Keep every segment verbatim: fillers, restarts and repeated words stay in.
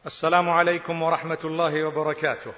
السلام عليكم ورحمة الله وبركاته.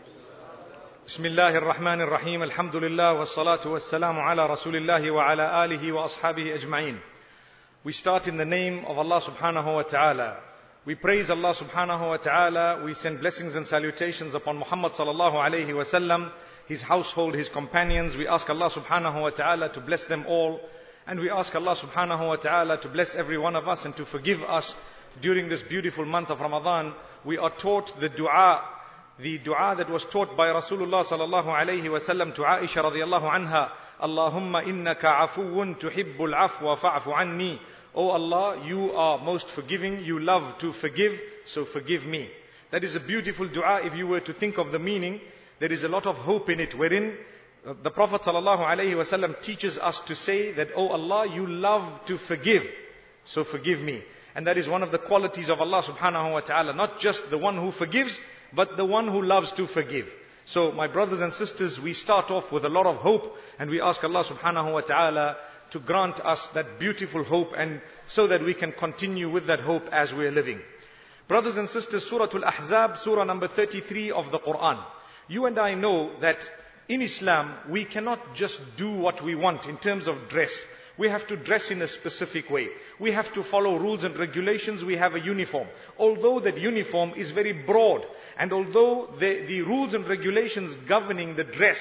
بسم الله الرحمن الرحيم. الحمد لله والصلاة والسلام على رسول الله وعلى آله وأصحابه أجمعين. We start in the name of Allah subhanahu wa ta'ala. We praise Allah subhanahu wa ta'ala. We send blessings and salutations upon Muhammad sallallahu alayhi wa sallam, his household, his companions. We ask Allah subhanahu wa ta'ala to bless them all. And we ask Allah subhanahu wa ta'ala to bless every one of us and to forgive us. During this beautiful month of Ramadan, we are taught the dua, the dua that was taught by Rasulullah sallallahu alayhi wa sallam to Aisha radiyallahu anha. Allahumma innaka afuwun tuhibbul afwa fa'fu anni. Oh Allah, you are most forgiving, you love to forgive, so forgive me. That is a beautiful dua. If you were to think of the meaning, there is a lot of hope in it, wherein the Prophet sallallahu alayhi wa sallam teaches us to say that, oh Allah, you love to forgive, so forgive me. And that is one of the qualities of Allah subhanahu wa ta'ala. Not just the one who forgives, but the one who loves to forgive. So my brothers and sisters, we start off with a lot of hope. And we ask Allah subhanahu wa ta'ala to grant us that beautiful hope. And so that we can continue with that hope as we are living. Brothers and sisters, Surah Al-Ahzab, Surah number thirty-three of the Quran. You and I know that in Islam, we cannot just do what we want in terms of dress. We have to dress in a specific way. We have to follow rules and regulations. We have a uniform. Although that uniform is very broad, and although the, the rules and regulations governing the dress,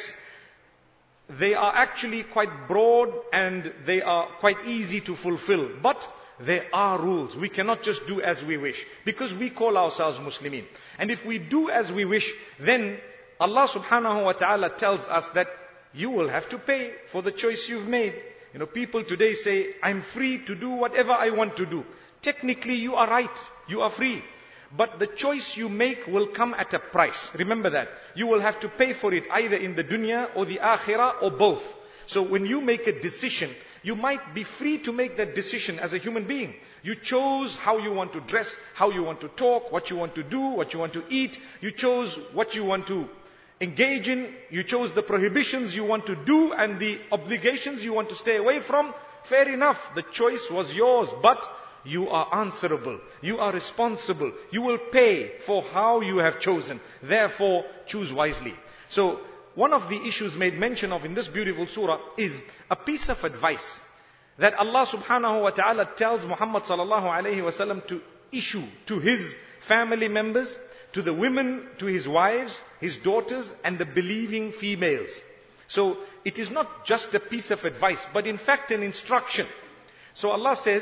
they are actually quite broad and they are quite easy to fulfill. But there are rules. We cannot just do as we wish, because we call ourselves Muslimin. And if we do as we wish, then Allah subhanahu wa ta'ala tells us that you will have to pay for the choice you've made. You know, people today say, I'm free to do whatever I want to do. Technically, you are right. You are free. But the choice you make will come at a price. Remember that. You will have to pay for it either in the dunya or the akhirah or both. So when you make a decision, you might be free to make that decision as a human being. You chose how you want to dress, how you want to talk, what you want to do, what you want to eat. You chose what you want to engage in. You chose the prohibitions you want to do and the obligations you want to stay away from. Fair enough, the choice was yours, but you are answerable. You are responsible. You will pay for how you have chosen. Therefore, choose wisely. So, one of the issues made mention of in this beautiful surah is a piece of advice that Allah subhanahu wa ta'ala tells Muhammad sallallahu alayhi wa sallam to issue to his family members, to the women, to his wives, his daughters, and the believing females. So it is not just a piece of advice, but in fact an instruction. So Allah says,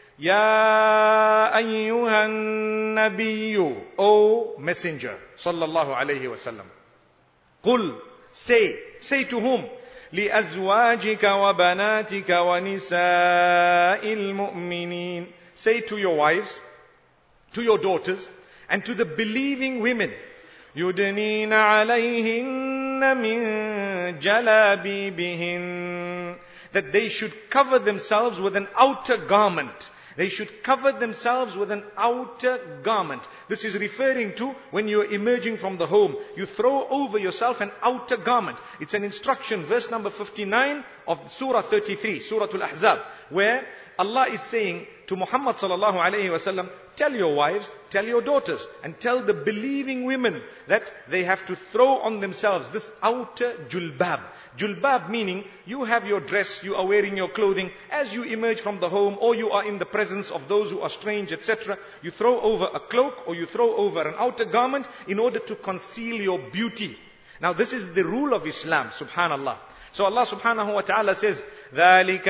Ya ayyuhan nabiyyu, O messenger, sallallahu alayhi wa sallam. Qul, say, say to whom? لِأَزْوَاجِكَ وَبَنَاتِكَ وَنِسَاءِ الْمُؤْمِنِينَ. Say to your wives, to your daughters, and to the believing women, يُدْنِينَ عَلَيْهِنَّ مِنْ جَلَابِيبِهِنَّ, that they should cover themselves with an outer garment. They should cover themselves with an outer garment. This is referring to when you are emerging from the home. You throw over yourself an outer garment. It's an instruction, verse number fifty-nine of Surah thirty-three, Surah Al-Ahzab, where Allah is saying to Muhammad sallallahu alayhi wa sallam, tell your wives, tell your daughters, and tell the believing women that they have to throw on themselves this outer julbab. Julbab meaning you have your dress, you are wearing your clothing. As you emerge from the home or you are in the presence of those who are strange, et cetera, you throw over a cloak or you throw over an outer garment in order to conceal your beauty. Now this is the rule of Islam, subhanallah. So Allah subhanahu wa ta'ala says, ذَلِكَ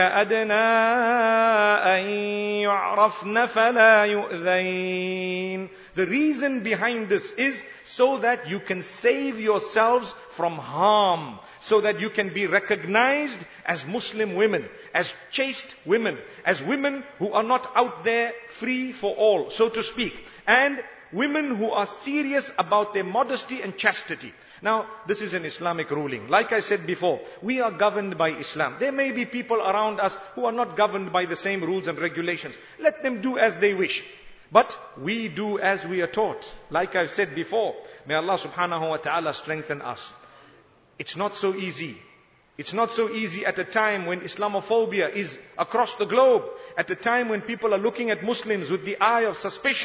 أَدْنَىٰ أَن يُعْرَفْنَ فَلَا يُؤْذَيْنَ. The reason behind this is so that you can save yourselves from harm, so that you can be recognized as Muslim women, as chaste women, as women who are not out there free for all, so to speak, and women who are serious about their modesty and chastity. Now, this is an Islamic ruling. Like I said before, we are governed by Islam. There may be people around us who are not governed by the same rules and regulations. Let them do as they wish. But we do as we are taught. Like I've said before, may Allah subhanahu wa ta'ala strengthen us. It's not so easy. It's not so easy at a time when Islamophobia is across the globe. At a time when people are looking at Muslims with the eye of suspicion.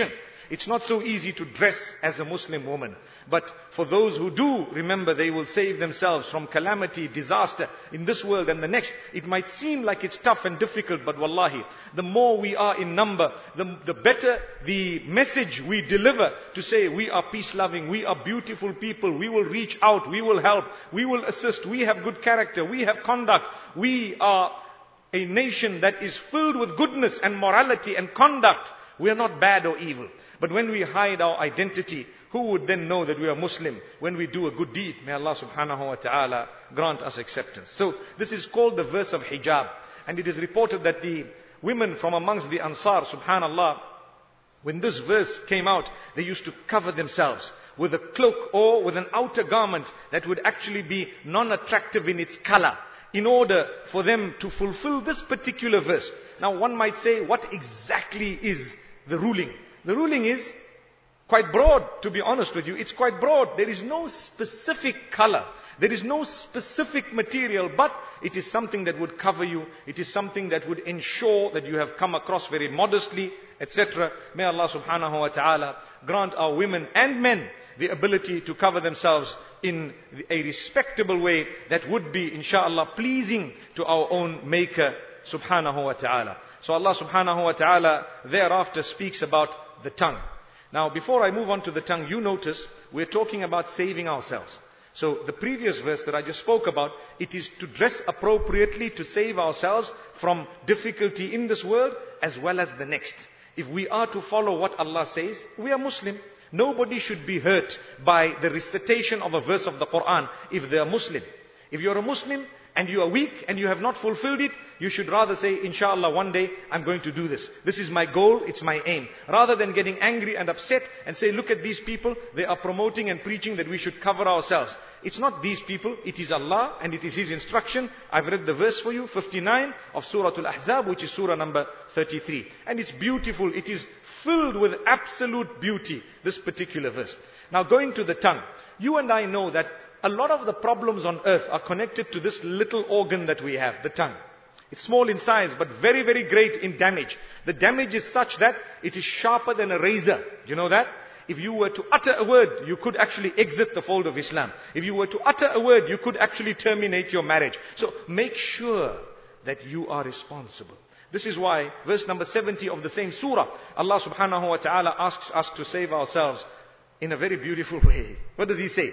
It's not so easy to dress as a Muslim woman. But for those who do, remember, they will save themselves from calamity, disaster in this world and the next. It might seem like it's tough and difficult, but wallahi, the more we are in number, the, the better the message we deliver to say we are peace-loving, we are beautiful people, we will reach out, we will help, we will assist, we have good character, we have conduct, we are a nation that is filled with goodness and morality and conduct. We are not bad or evil. But when we hide our identity, who would then know that we are Muslim when we do a good deed? May Allah subhanahu wa ta'ala grant us acceptance. So this is called the verse of hijab. And it is reported that the women from amongst the Ansar, subhanallah, when this verse came out, they used to cover themselves with a cloak or with an outer garment that would actually be non-attractive in its color, in order for them to fulfill this particular verse. Now one might say, what exactly is the ruling? The ruling is quite broad, to be honest with you. It's quite broad. There is no specific color. There is no specific material, but it is something that would cover you. It is something that would ensure that you have come across very modestly, et cetera. May Allah subhanahu wa ta'ala grant our women and men the ability to cover themselves in a respectable way that would be, inshaAllah, pleasing to our own Maker, subhanahu wa ta'ala. So Allah subhanahu wa ta'ala thereafter speaks about the tongue. Now, before I move on to the tongue, you notice we're talking about saving ourselves. So the previous verse that I just spoke about, it is to dress appropriately to save ourselves from difficulty in this world as well as the next. If we are to follow what Allah says, we are Muslim. Nobody should be hurt by the recitation of a verse of the Quran if they are Muslim. If you're a Muslim and you are weak and you have not fulfilled it, you should rather say, inshallah, one day I'm going to do this. This is my goal, it's my aim. Rather than getting angry and upset and say, look at these people, they are promoting and preaching that we should cover ourselves. It's not these people, it is Allah and it is His instruction. I've read the verse for you, fifty-nine of Surah Al-Ahzab, which is Surah number thirty-three. And it's beautiful, it is filled with absolute beauty, this particular verse. Now going to the tongue, you and I know that a lot of the problems on earth are connected to this little organ that we have, the tongue. It's small in size, but very, very great in damage. The damage is such that it is sharper than a razor. You know that? If you were to utter a word, you could actually exit the fold of Islam. If you were to utter a word, you could actually terminate your marriage. So make sure that you are responsible. This is why verse number seventy of the same surah, Allah subhanahu wa ta'ala asks us to save ourselves in a very beautiful way. What does He say?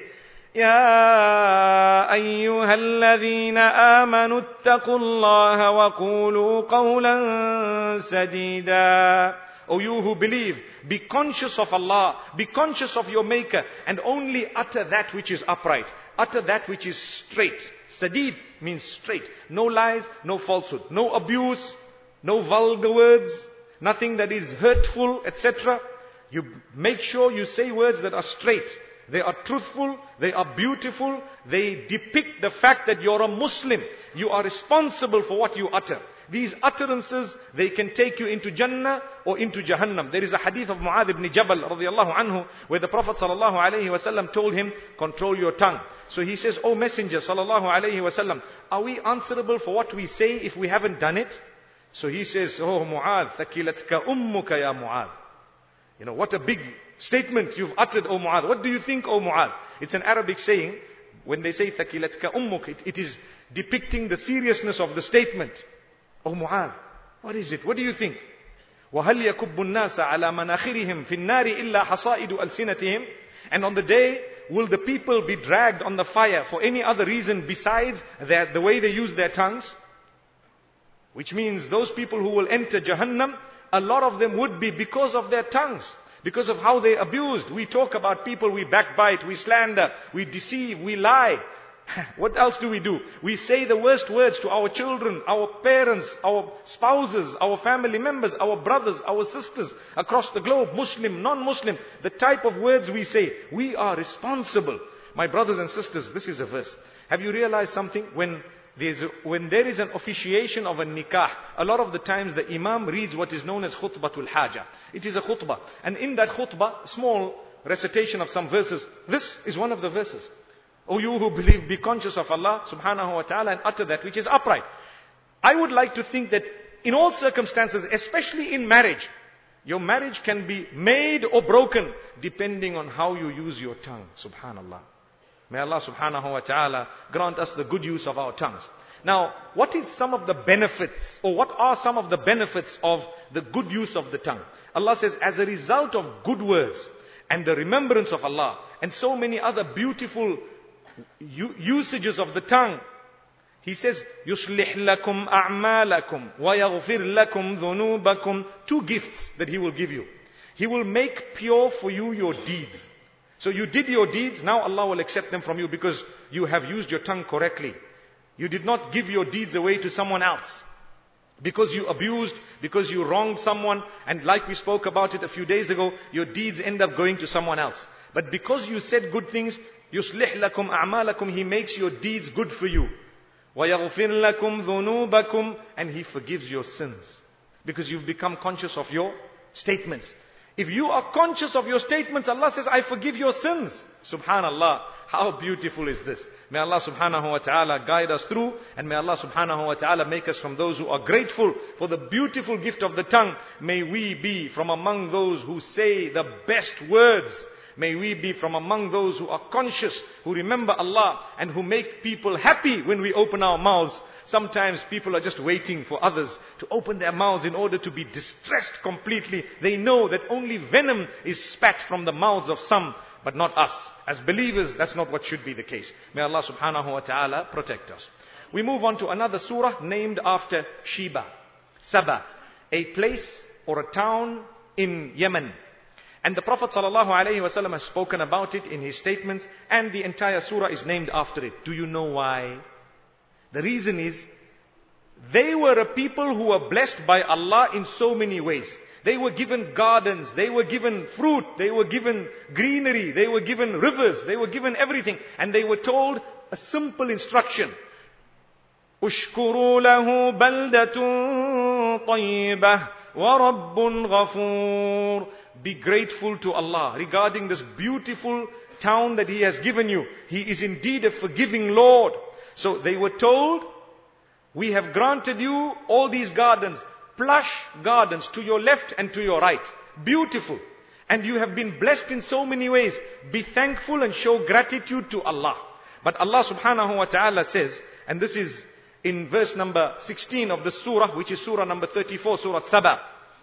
يا أيها الذين آمنوا اتقوا الله وقولوا قولا سديدا. O you who believe, be conscious of Allah, be conscious of your Maker, and only utter that which is upright. Utter that which is straight. Sadid means straight. No lies, no falsehood, no abuse, no vulgar words, nothing that is hurtful, et cetera. You make sure you say words that are straight. They are truthful, they are beautiful, they depict the fact that you're a Muslim. You are responsible for what you utter. These utterances, they can take you into Jannah or into Jahannam. There is a hadith of Mu'adh ibn Jabal radiallahu anhu, where the Prophet sallallahu alayhi wasallam told him, control your tongue. So he says, O Messenger sallallahu alayhi wasallam, are we answerable for what we say if we haven't done it? So he says, oh Mu'adh, thakilatka ummuka ya Mu'adh. You know, what a big statement you've uttered, O Mu'adh. What do you think, O Mu'adh? It's an Arabic saying. When they say thakilatka ummuk, it, it is depicting the seriousness of the statement. O Mu'adh, what is it? What do you think? وَهَلْ يَكُبُّ النَّاسَ عَلَى مَنَاخِرِهِمْ فِي النَّارِ إِلَّا حَصَائِدُ أَلْسِنَتِهِمْ. And on the day, will the people be dragged on the fire for any other reason besides that, the way they use their tongues? Which means those people who will enter Jahannam, a lot of them would be because of their tongues. Because of how they abused. We talk about people, we backbite, we slander, we deceive, we lie. What else do we do? We say the worst words to our children, our parents, our spouses, our family members, our brothers, our sisters across the globe, Muslim, non-Muslim. The type of words we say, we are responsible. My brothers and sisters, this is a verse. Have you realized something? When There's a, when there is an officiation of a nikah, a lot of the times the imam reads what is known as khutbatul haja. It is a khutbah. And in that khutbah, small recitation of some verses, this is one of the verses. O you who believe, be conscious of Allah subhanahu wa ta'ala and utter that which is upright. I would like to think that in all circumstances, especially in marriage, Your marriage can be made or broken depending on how you use your tongue. Subhanallah. May Allah subhanahu wa ta'ala grant us the good use of our tongues. Now, what is some of the benefits, or what are some of the benefits of the good use of the tongue? Allah says, as a result of good words and the remembrance of Allah and so many other beautiful usages of the tongue, He says, يُصْلِحْ لَكُمْ أَعْمَالَكُمْ وَيَغْفِرْ لَكُمْ ذُنُوبَكُمْ. Two gifts that He will give you. He will make pure for you your deeds. So you did your deeds, now Allah will accept them from you because you have used your tongue correctly. You did not give your deeds away to someone else. Because you abused, because you wronged someone, and like we spoke about it a few days ago, your deeds end up going to someone else. But because you said good things, يُصْلِحْ لَكُمْ أَعْمَالَكُمْ. He makes your deeds good for you. وَيَغْفِرْ لَكُمْ ذُنُوبَكُمْ. And He forgives your sins. Because you've become conscious of your statements. If you are conscious of your statements, Allah says, I forgive your sins. Subhanallah. How beautiful is this? May Allah subhanahu wa ta'ala guide us through, and may Allah subhanahu wa ta'ala make us from those who are grateful for the beautiful gift of the tongue. May we be from among those who say the best words. May we be from among those who are conscious, who remember Allah, and who make people happy when we open our mouths. Sometimes people are just waiting for others to open their mouths in order to be distressed completely. They know that only venom is spat from the mouths of some, but not us. As believers, that's not what should be the case. May Allah subhanahu wa ta'ala protect us. We move on to another surah named after Sheba, Saba, a place or a town in Yemen. And the Prophet sallallahu alaihi wasallam has spoken about it in his statements, and the entire surah is named after it. Do you know why? The reason is, they were a people who were blessed by Allah in so many ways. They were given gardens, they were given fruit, they were given greenery, they were given rivers, they were given everything. And they were told a simple instruction. Ushkuru lahu baldatun tayyibah wa rabbun ghafur. Be grateful to Allah regarding this beautiful town that He has given you. He is indeed a forgiving Lord. So they were told, we have granted you all these gardens, plush gardens to your left and to your right. Beautiful. And you have been blessed in so many ways. Be thankful and show gratitude to Allah. But Allah subhanahu wa ta'ala says, and this is in verse number sixteen of the surah, which is surah number thirty-four, surah Saba.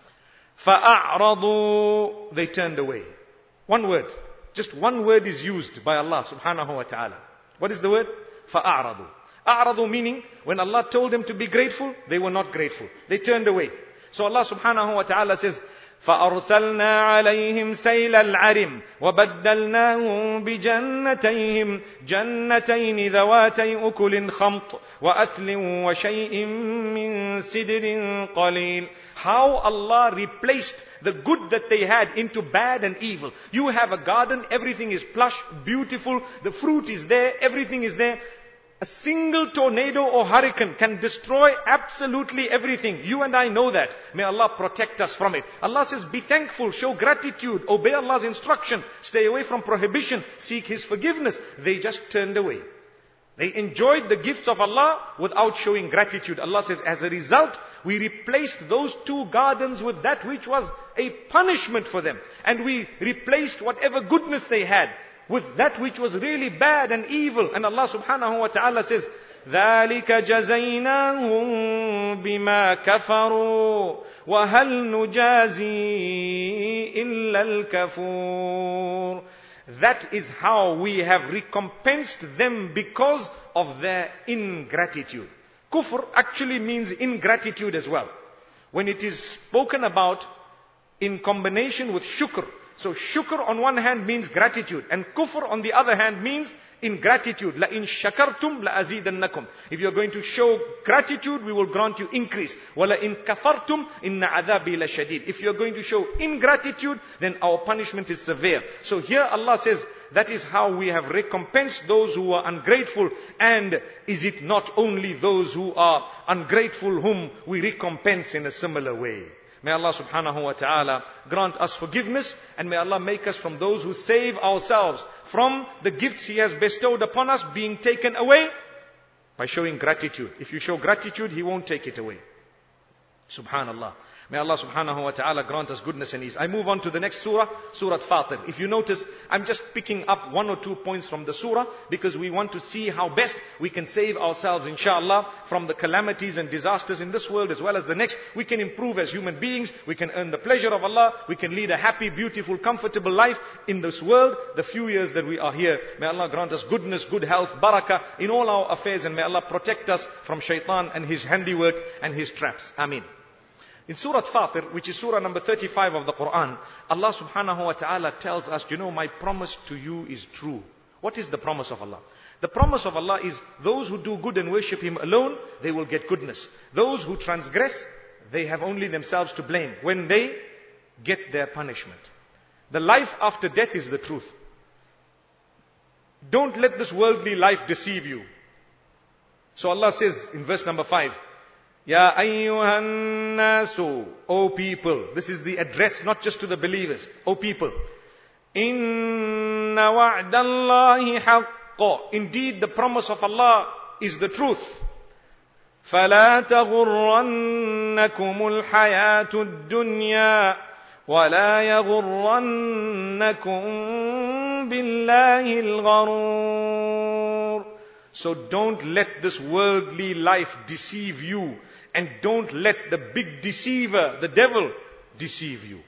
فَأَعْرَضُوا. They turned away. One word. Just one word is used by Allah subhanahu wa ta'ala. What is the word? فَأَعْرَضُوا. أَعْرَضُوا meaning, when Allah told them to be grateful, they were not grateful. They turned away. So Allah subhanahu wa ta'ala says, فَأَرْسَلْنَا عَلَيْهِمْ سَيْلَ الْعَرِمِ وَبَدَّلْنَاهُمْ بِجَنَّتَيْهِمْ جَنَّتَيْنِ ذَوَاتَيْ أُكُلٍ خَمْطٍ وَأَثْلٍ وَشَيْءٍ مِّن سِدْرٍ قَلِيلٍ. How Allah replaced the good that they had into bad and evil. You have a garden, everything is plush, beautiful, the fruit is there, everything is there. A single tornado or hurricane can destroy absolutely everything. You and I know that. May Allah protect us from it. Allah says, be thankful, show gratitude, obey Allah's instruction, stay away from prohibition, seek His forgiveness. They just turned away. They enjoyed the gifts of Allah without showing gratitude. Allah says, as a result, we replaced those two gardens with that which was a punishment for them. And we replaced whatever goodness they had with that which was really bad and evil. And Allah subhanahu wa ta'ala says, ذَلِكَ جَزَيْنَاهُمْ بِمَا كَفَرُوا وَهَلْ نُجَازِي إِلَّا الْكَفُورِ. That is how we have recompensed them because of their ingratitude. Kufr actually means ingratitude as well. When it is spoken about in combination with shukr. So shukr on one hand means gratitude, and kufr on the other hand means ingratitude. La in shakartum la azidannakum. If you're going to show gratitude, we will grant you increase. Wala in kafartum inna adhabi la shadid. If you're going to show ingratitude, then our punishment is severe. So here Allah says, that is how we have recompensed those who are ungrateful. And is it not only those who are ungrateful whom we recompense in a similar way? May Allah subhanahu wa ta'ala grant us forgiveness, and may Allah make us from those who save ourselves from the gifts He has bestowed upon us being taken away by showing gratitude. If you show gratitude, He won't take it away. Subhanallah. May Allah subhanahu wa ta'ala grant us goodness and ease. I move on to the next surah, Surah Fatir. If you notice, I'm just picking up one or two points from the surah because we want to see how best we can save ourselves, inshallah, from the calamities and disasters in this world as well as the next. We can improve as human beings. We can earn the pleasure of Allah. We can lead a happy, beautiful, comfortable life in this world, the few years that we are here. May Allah grant us goodness, good health, barakah in all our affairs, and may Allah protect us from shaitan and his handiwork and his traps. Ameen. In Surah Fatir, which is surah number thirty-five of the Quran, Allah subhanahu wa ta'ala tells us, you know, my promise to you is true. What is the promise of Allah? The promise of Allah is those who do good and worship Him alone, they will get goodness. Those who transgress, they have only themselves to blame when they get their punishment. The life after death is the truth. Don't let this worldly life deceive you. So Allah says in verse number five, Ya ayyuhan nasu, O people. This is the address not just to the believers. O people. Inna wa'dallahi haqqa. Indeed, the promise of Allah is the truth. فَلَا تَغُرَّنَّكُمُ الْحَيَاةُ الدُّنْيَا وَلَا يَغُرَّنَّكُمْ بِاللَّهِ الْغَرُورُ. So don't let this worldly life deceive you. And don't let the big deceiver, the devil, deceive you.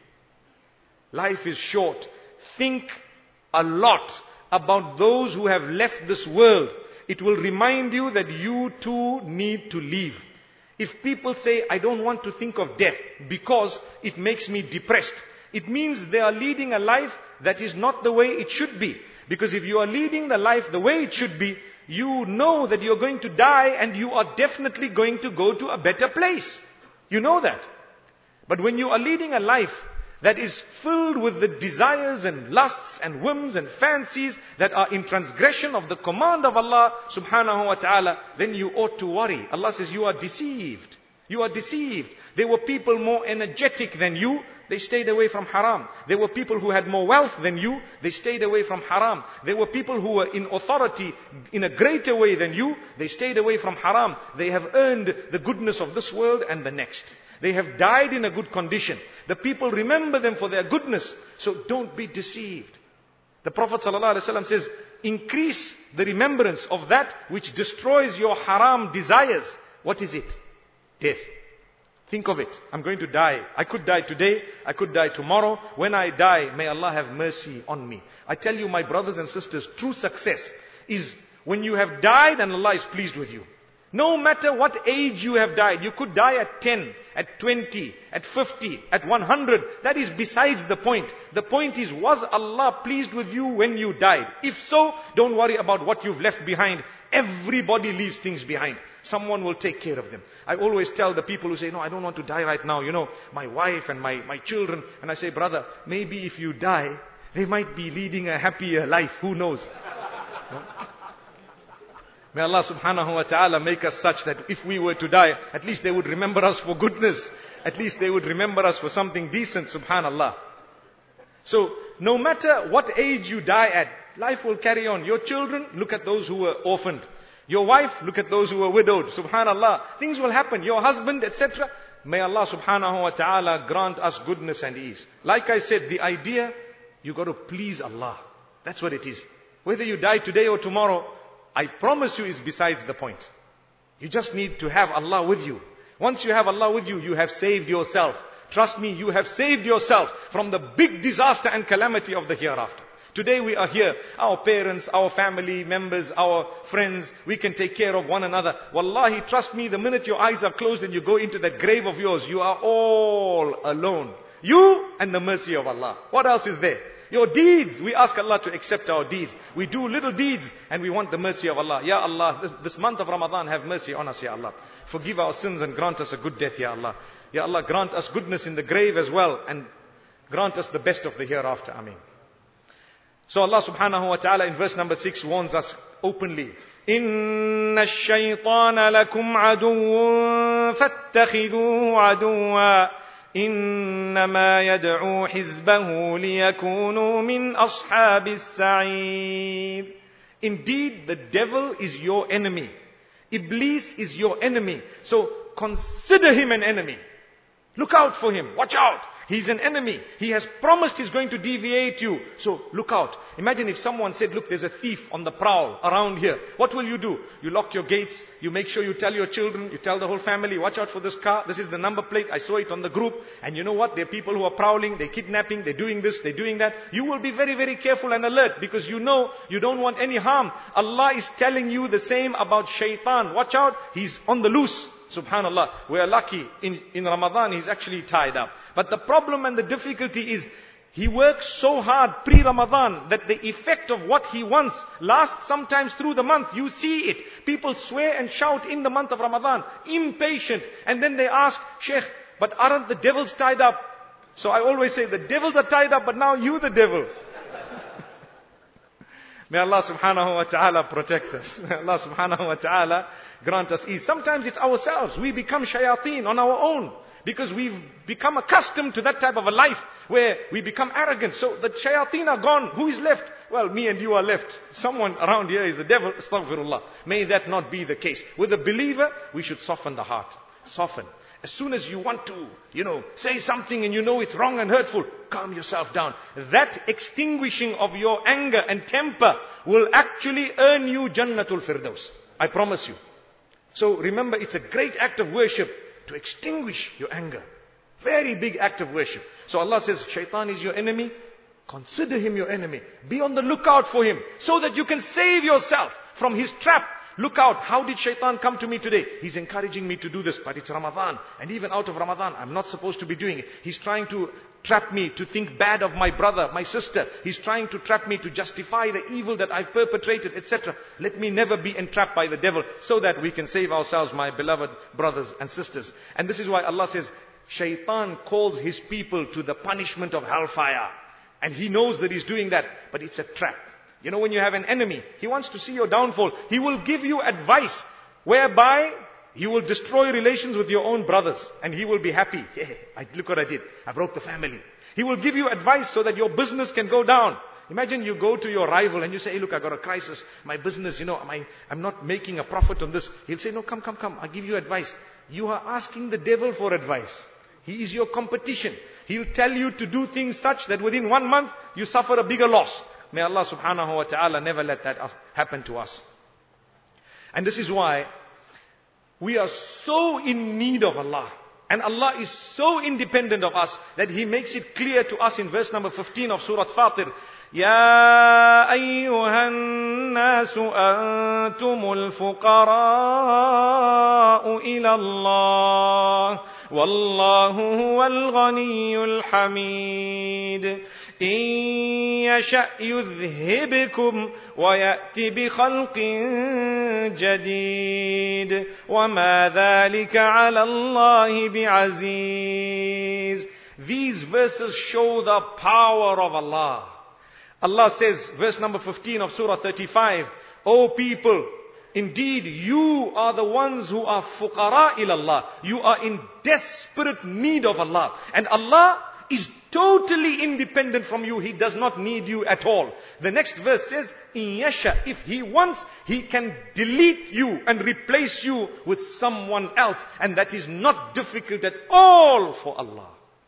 Life is short. Think a lot about those who have left this world. It will remind you that you too need to leave. If people say, I don't want to think of death because it makes me depressed, it means they are leading a life that is not the way it should be. Because if you are leading the life the way it should be, you know that you're going to die and you are definitely going to go to a better place. You know that. But when you are leading a life that is filled with the desires and lusts and whims and fancies that are in transgression of the command of Allah subhanahu wa ta'ala, then you ought to worry. Allah says you are deceived. You are deceived. There were people more energetic than you. They stayed away from haram. There were people who had more wealth than you. They stayed away from haram. There were people who were in authority in a greater way than you. They stayed away from haram. They have earned the goodness of this world and the next. They have died in a good condition. The people remember them for their goodness. So don't be deceived. The Prophet ﷺ says, increase the remembrance of that which destroys your haram desires. What is it? Death. Think of it. I'm going to die. I could die today. I could die tomorrow. When I die, may Allah have mercy on me. I tell you, my brothers and sisters, true success is when you have died and Allah is pleased with you. No matter what age you have died. You could die at ten, at twenty, at fifty, at one hundred. That is besides the point. The point is, was Allah pleased with you when you died? If so, don't worry about what you've left behind. Everybody leaves things behind. Someone will take care of them. I always tell the people who say, no, I don't want to die right now. You know, my wife and my, my children. And I say, brother, maybe if you die, they might be leading a happier life. Who knows? No? May Allah subhanahu wa ta'ala make us such that if we were to die, at least they would remember us for goodness. At least they would remember us for something decent, subhanallah. So, no matter what age you die at, life will carry on. Your children, look at those who were orphaned. Your wife, look at those who were widowed. Subhanallah. Things will happen. Your husband, et cetera. May Allah subhanahu wa ta'ala grant us goodness and ease. Like I said, the idea, you got to please Allah. That's what it is. Whether you die today or tomorrow, I promise you is besides the point. You just need to have Allah with you. Once you have Allah with you, you have saved yourself. Trust me, you have saved yourself from the big disaster and calamity of the hereafter. Today we are here, our parents, our family members, our friends, we can take care of one another. Wallahi, trust me, the minute your eyes are closed and you go into that grave of yours, you are all alone. You and the mercy of Allah. What else is there? Your deeds, we ask Allah to accept our deeds. We do little deeds and we want the mercy of Allah. Ya Allah, this, this month of Ramadan, have mercy on us, Ya Allah. Forgive our sins and grant us a good death, Ya Allah. Ya Allah, grant us goodness in the grave as well and grant us the best of the hereafter. Ameen. So Allah subhanahu wa ta'ala in verse number six warns us openly. إِنَّ الشَّيْطَانَ لَكُمْ عَدُوٌّ فَاتَّخِذُوهُ عَدُوًّا إِنَّمَا يَدْعُو حِزْبَهُ لِيَكُونُوا مِنْ أَصْحَابِ السَّعِيرِ. Indeed, the devil is your enemy. Iblis is your enemy. So consider him an enemy. Look out for him. Watch out. He's an enemy. He has promised he's going to deviate you. So look out. Imagine if someone said, look, there's a thief on the prowl around here. What will you do? You lock your gates. You make sure you tell your children. You tell the whole family, watch out for this car. This is the number plate. I saw it on the group. And you know what? There are people who are prowling. They're kidnapping. They're doing this. They're doing that. You will be very, very careful and alert because you know you don't want any harm. Allah is telling you the same about shaitan. Watch out. He's on the loose. Subhanallah, we are lucky in, in Ramadan he's actually tied up. But the problem and the difficulty is he works so hard pre-Ramadan that the effect of what he wants lasts sometimes through the month. You see it. People swear and shout in the month of Ramadan, impatient. And then they ask, Sheikh, but aren't the devils tied up? So I always say, the devils are tied up, but now you the devil. May Allah subhanahu wa ta'ala protect us. May Allah subhanahu wa ta'ala grant us ease. Sometimes it's ourselves. We become shayateen on our own. Because we've become accustomed to that type of a life where we become arrogant. So the shayateen are gone. Who is left? Well, me and you are left. Someone around here is a devil. Astaghfirullah. May that not be the case. With a believer, we should soften the heart. Soften. As soon as you want to, you know, say something and you know it's wrong and hurtful, calm yourself down. That extinguishing of your anger and temper will actually earn you Jannatul Firdaus. I promise you. So remember, it's a great act of worship to extinguish your anger. Very big act of worship. So Allah says, Shaitan is your enemy. Consider him your enemy. Be on the lookout for him so that you can save yourself from his trap. Look out, how did Shaitan come to me today? He's encouraging me to do this, but it's Ramadan. And even out of Ramadan, I'm not supposed to be doing it. He's trying to trap me to think bad of my brother, my sister. He's trying to trap me to justify the evil that I've perpetrated, et cetera. Let me never be entrapped by the devil so that we can save ourselves, my beloved brothers and sisters. And this is why Allah says, Shaitan calls his people to the punishment of hellfire. And he knows that he's doing that, but it's a trap. You know, when you have an enemy, he wants to see your downfall. He will give you advice whereby you will destroy relations with your own brothers. And he will be happy. Hey, I, look what I did. I broke the family. He will give you advice so that your business can go down. Imagine you go to your rival and you say, hey, look, I got a crisis. My business, you know, I, I'm not making a profit on this. He'll say, no, come, come, come. I'll give you advice. You are asking the devil for advice. He is your competition. He'll tell you to do things such that within one month, you suffer a bigger loss. May Allah subhanahu wa ta'ala never let that happen to us. And this is why we are so in need of Allah. And Allah is so independent of us that He makes it clear to us in verse number fifteen of Surah Fatir. يا أيها الناس أنتم الفقراء إلى الله والله هو الغني الحميد إن يشأ يذهبكم ويأتي بخلق جديد وما ذلك على الله بعزيز. These verses show the power of Allah. Allah says, verse number fifteen of Surah thirty-five, O people, indeed you are the ones who are fuqara ilallah. You are in desperate need of Allah. And Allah is totally independent from you. He does not need you at all. The next verse says, In yasha, if He wants, He can delete you and replace you with someone else. And that is not difficult at all for Allah.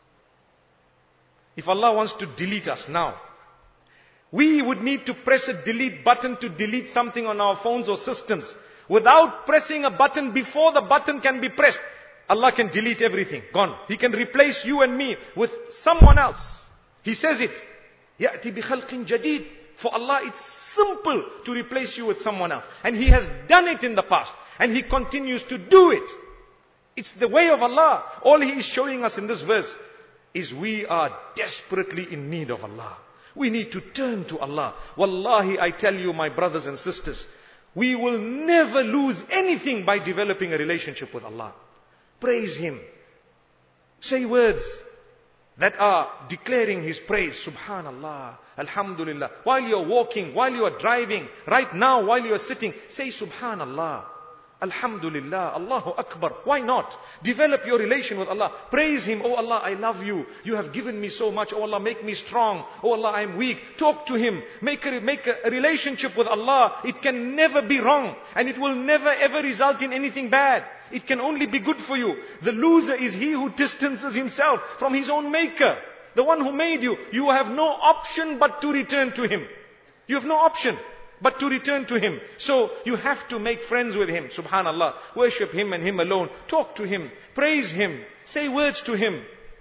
If Allah wants to delete us now, we would need to press a delete button to delete something on our phones or systems. Without pressing a button before the button can be pressed, Allah can delete everything. Gone. He can replace you and me with someone else. He says it. يَأْتِ بِخَلْقٍ جَدِيدٍ. For Allah, it's simple to replace you with someone else. And He has done it in the past. And He continues to do it. It's the way of Allah. All He is showing us in this verse is we are desperately in need of Allah. We need to turn to Allah. Wallahi, I tell you, my brothers and sisters, we will never lose anything by developing a relationship with Allah. Praise Him. Say words that are declaring His praise. Subhanallah, Alhamdulillah. While you're walking, while you're driving, right now, while you're sitting, say Subhanallah, Alhamdulillah, Allahu Akbar. Why not? Develop your relation with Allah. Praise Him. Oh Allah, I love you. You have given me so much. Oh Allah, make me strong. Oh Allah, I am weak. Talk to Him. Make a, make a relationship with Allah. It can never be wrong. And it will never ever result in anything bad. It can only be good for you. The loser is he who distances himself from his own maker. The one who made you. You have no option but to return to him. You have no option but to return to him. So you have to make friends with him. Subhanallah. Worship him and him alone. Talk to him. Praise him. Say words to him.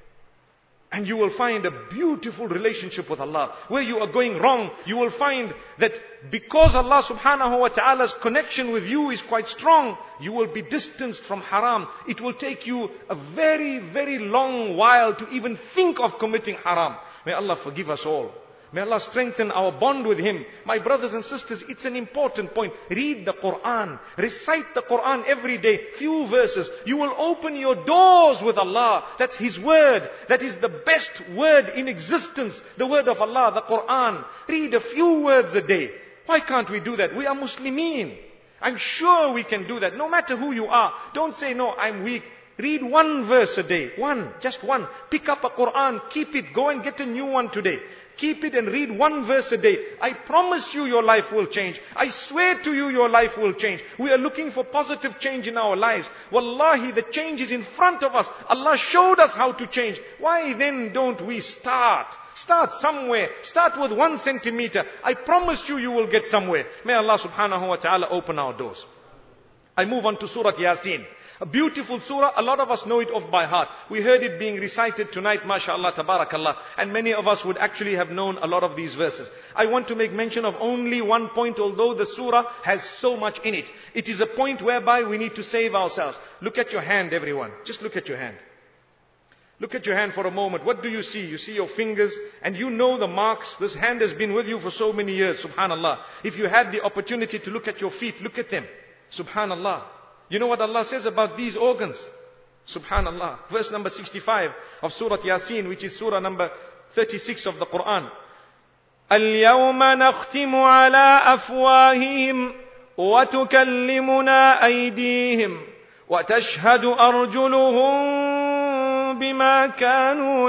And you will find a beautiful relationship with Allah. Where you are going wrong, you will find that because Allah subhanahu wa ta'ala's connection with you is quite strong, you will be distanced from haram. It will take you a very, very long while to even think of committing haram. May Allah forgive us all. May Allah strengthen our bond with Him. My brothers and sisters, it's an important point. Read the Quran. Recite the Quran every day. Few verses. You will open your doors with Allah. That's His word. That is the best word in existence. The word of Allah, the Quran. Read a few words a day. Why can't we do that? We are Muslimin. I'm sure we can do that. No matter who you are. Don't say, no, I'm weak. Read one verse a day. One. Just one. Pick up a Quran. Keep it. Go and get a new one today. Keep it and read one verse a day. I promise you your life will change. I swear to you your life will change. We are looking for positive change in our lives. Wallahi, the change is in front of us. Allah showed us how to change. Why then don't we start? Start somewhere. Start with one centimeter. I promise you, you will get somewhere. May Allah subhanahu wa ta'ala open our doors. I move on to Surah Yasin. A beautiful surah, a lot of us know it off by heart. We heard it being recited tonight, mashallah, tabarakallah. And many of us would actually have known a lot of these verses. I want to make mention of only one point, although the surah has so much in it. It is a point whereby we need to save ourselves. Look at your hand, everyone. Just look at your hand. Look at your hand for a moment. What do you see? You see your fingers and you know the marks. This hand has been with you for so many years, subhanallah. If you had the opportunity to look at your feet, look at them. Subhanallah. You know what Allah says about these organs? Subhanallah. Verse number sixty-five of Surah Yasin, which is Surah number thirty-six of the Quran. اليوم نختم على أفواههم وتكلمنا أيديهم وتشهد أرجلهم بما كانوا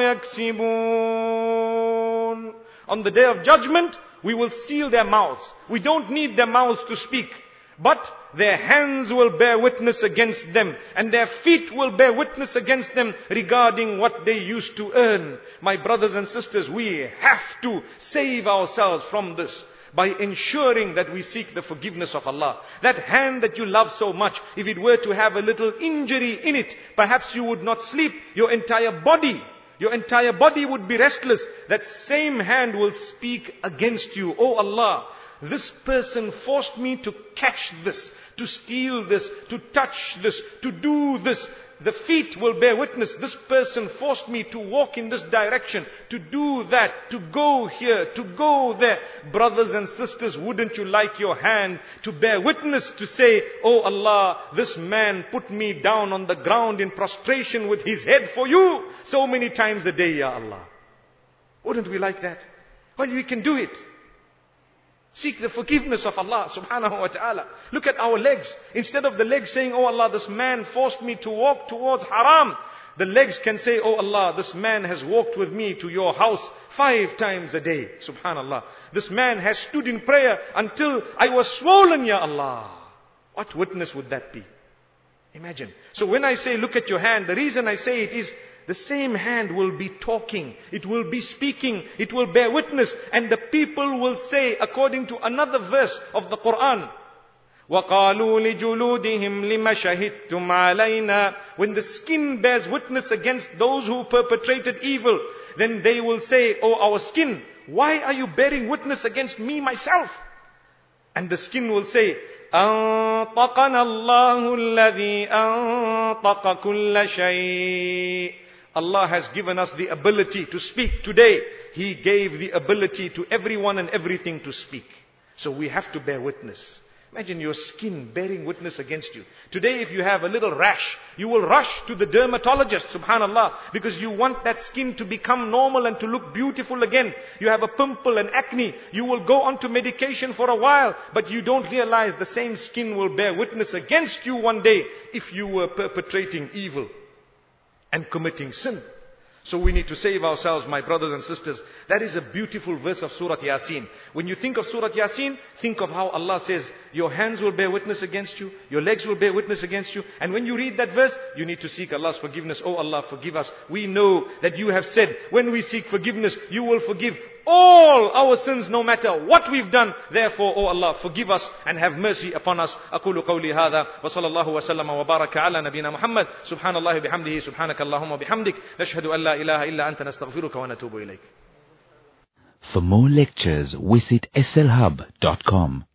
يكسبون. On the day of judgment, we will seal their mouths. We don't need their mouths to speak. But their hands will bear witness against them, and their feet will bear witness against them regarding what they used to earn. My brothers and sisters, we have to save ourselves from this by ensuring that we seek the forgiveness of Allah. That hand that you love so much, if it were to have a little injury in it, perhaps you would not sleep. Your entire body, your entire body would be restless. That same hand will speak against you. Oh Allah, this person forced me to catch this, to steal this, to touch this, to do this. The feet will bear witness. This person forced me to walk in this direction, to do that, to go here, to go there. Brothers and sisters, wouldn't you like your hand to bear witness, to say, oh Allah, this man put me down on the ground in prostration with his head for you so many times a day, Ya Allah. Wouldn't we like that? Well, we can do it. Seek the forgiveness of Allah subhanahu wa ta'ala. Look at our legs. Instead of the legs saying, oh Allah, this man forced me to walk towards haram, the legs can say, oh Allah, this man has walked with me to your house five times a day. Subhanallah. This man has stood in prayer until I was swollen, Ya Allah. What witness would that be? Imagine. So when I say look at your hand, the reason I say it is, the same hand will be talking. It will be speaking. It will bear witness. And the people will say, according to another verse of the Quran, وَقَالُوا لِجُلُودِهِمْ لِمَ شَهِدْتُمْ عَلَيْنَا. When the skin bears witness against those who perpetrated evil, then they will say, oh our skin, why are you bearing witness against me myself? And the skin will say, أَنطَقَنَا اللَّهُ الَّذِي أَنطَقَ كُلَّ شَيْءٍ. Allah has given us the ability to speak today. He gave the ability to everyone and everything to speak. So we have to bear witness. Imagine your skin bearing witness against you. Today if you have a little rash, you will rush to the dermatologist, subhanallah, because you want that skin to become normal and to look beautiful again. You have a pimple and acne, you will go on to medication for a while, but you don't realize the same skin will bear witness against you one day if you were perpetrating evil and committing sin. So we need to save ourselves, my brothers and sisters. That is a beautiful verse of Surah Yasin. When you think of Surah Yasin, think of how Allah says, your hands will bear witness against you, your legs will bear witness against you. And when you read that verse, you need to seek Allah's forgiveness. Oh Allah, forgive us. We know that you have said, when we seek forgiveness, you will forgive all our sins, no matter what we've done. Therefore, oh Allah, forgive us and have mercy upon us. أقول قولي هذا وصلى الله وسلم وبارك على نبينا محمد سبحان الله بحمده سبحانك اللهم وبحمدك نشهد أن لا إله إلا أنت نستغفرك ونتوب إليك. For more lectures, visit S L hub dot com.